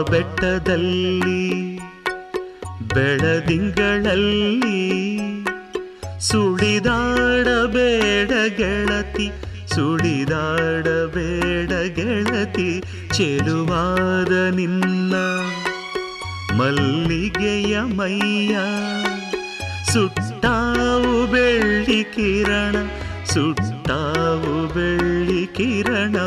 ಬೆಟ್ಟದಲ್ಲಿ ಬೆಳದಿಂಗಳಲ್ಲಿ ಸುಳಿದಾಡಬೇಡ ಗೆಳತಿ, ಸುಳಿದಾಡಬೇಡ ಗೆಳತಿ, ಚೆಲುವಾದ ನಿನ್ನ ಮಲ್ಲಿಗೆಯ ಮೈಯ ಸುಟ್ಟಾವು ಬೆಳ್ಳಿ ಕಿರಣ, ಸುಟ್ಟಾವು ಬೆಳ್ಳಿ ಕಿರಣ.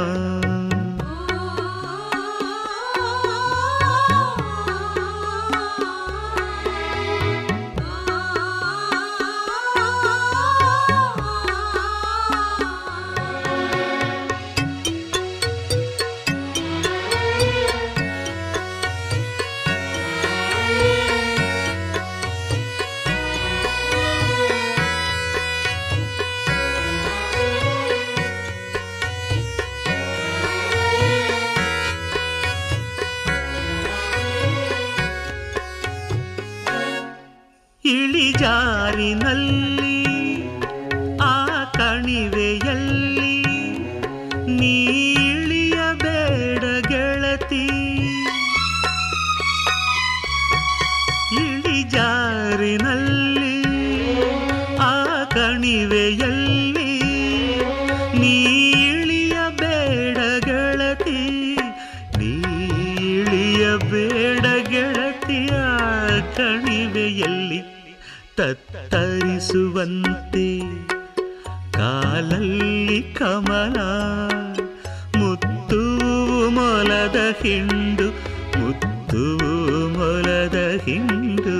ಇಳಿಜಾರಿನಲ್ಲಿ ಆ ಕಣಿವೆಯಲ್ಲಿ ನೀ ಇಳಿಯಬೇಡ ಗೆಳತಿ, ಇಳಿಜಾರಿನಲ್ಲಿ ಆ ಕಣಿವೆಯಲ್ಲಿ ನೀ ಇಳಿಯಬೇಡ ಗೆಳತಿ, ನೀ ಇಳಿಯಬೇಡ ಗೆಳತಿಯ ಕಣಿವೆಯಲ್ಲಿ ತತ್ತರಿಸುವಂತೆ ಕಾಲಲ್ಲಿ ಕಮಲ, ಮುತ್ತು ಮೊಲದ ಹಿಂಡು, ಮುತ್ತು ಮೊಲದ ಹಿಂಡು.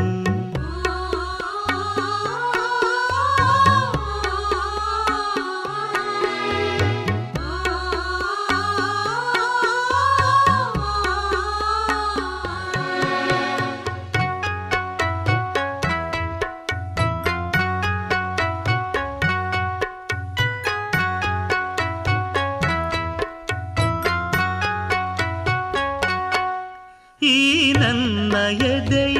ಈ ನನ್ನ ಎದೆಯ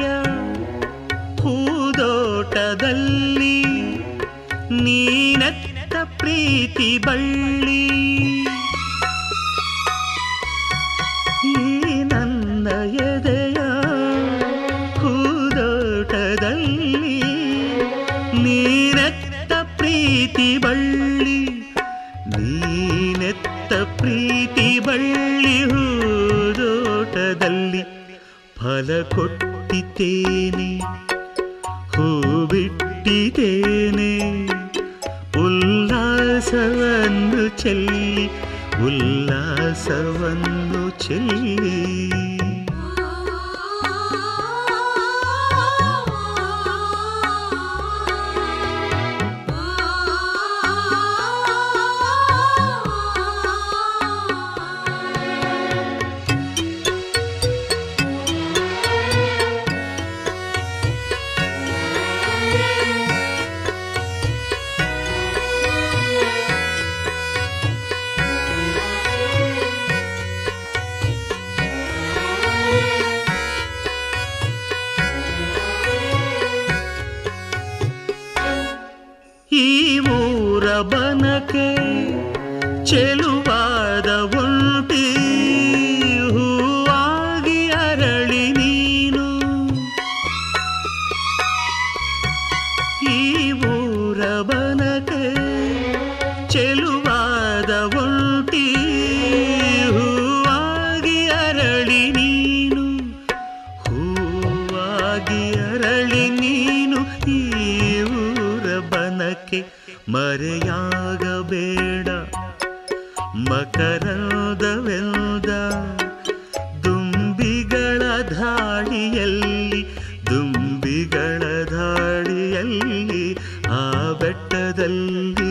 ಹೂದೋಟದಲ್ಲಿ ನೀನೆತ್ತ ಪ್ರೀತಿ ಬಳ್ಳಿ, ಈ ನನ್ನ ಎದೆಯ ಹೂದೋಟದಲ್ಲಿ ನೀನೆತ್ತ ಪ್ರೀತಿ ಬಳ್ಳಿ, ನೀನೆತ್ತ ಪ್ರೀತಿ ಬಳ್ಳಿ. ಹೂದೋಟದಲ್ಲಿ ಫಲ ಕೊಟ್ಟಿದ್ದೇನೆ, ಹೂ ಬಿಟ್ಟಿದ್ದೇನೆ, ಉಲ್ಲಾಸವನ್ನು ಚೆಲ್ಲಿ, ಉಲ್ಲಾಸವನ್ನು ಚೆಲ್ಲಿ. ಈ ಊರ ಬನಕೆ ಚೆಲುವಾದ ಒಂಟಿ ಹೂವಾಗಿ ಅರಳಿ ನೀನು, ಈ ಊರ ಬನಕೆ ಚೆಲುವಾದ ಒಂಟಿ ಹೂವಾಗಿ ಅರಳಿ ನೀನು, ಹೂವಾಗಿ ಅರಳಿ ನೀನು. ಈ ಬನಕೆ ಮರೆಯಾಗಬೇಡ ಮಕರಂದವೆಲ್ದ ದುಂಬಿಗಳ ಧಾಡಿಯಲ್ಲಿ, ದುಂಬಿಗಳ ಧಾಡಿಯಲ್ಲಿ ಆ ಬೆಟ್ಟದಲ್ಲಿ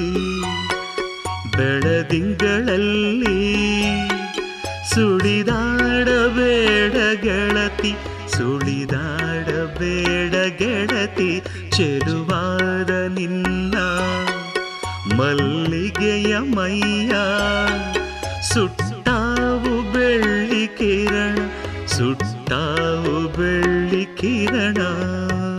ಬೆಳದಿಂಗಳಲ್ಲಿ ಸುಳಿದಾಡಬೇಡ ಗೆಳತಿ, ಸುಳಿದಾಡಬೇಡ ಗೆಳತಿ, ಚೆಲುವಾದ ನಿನ್ನ ಮಲ್ಲಿಗೆಯ ಮೈಯ ಸುಟ್ಟಾವು ಬೆಳ್ಳಿ ಕಿರಣ, ಸುಟ್ಟಾವು ಬೆಳ್ಳಿ ಕಿರಣ.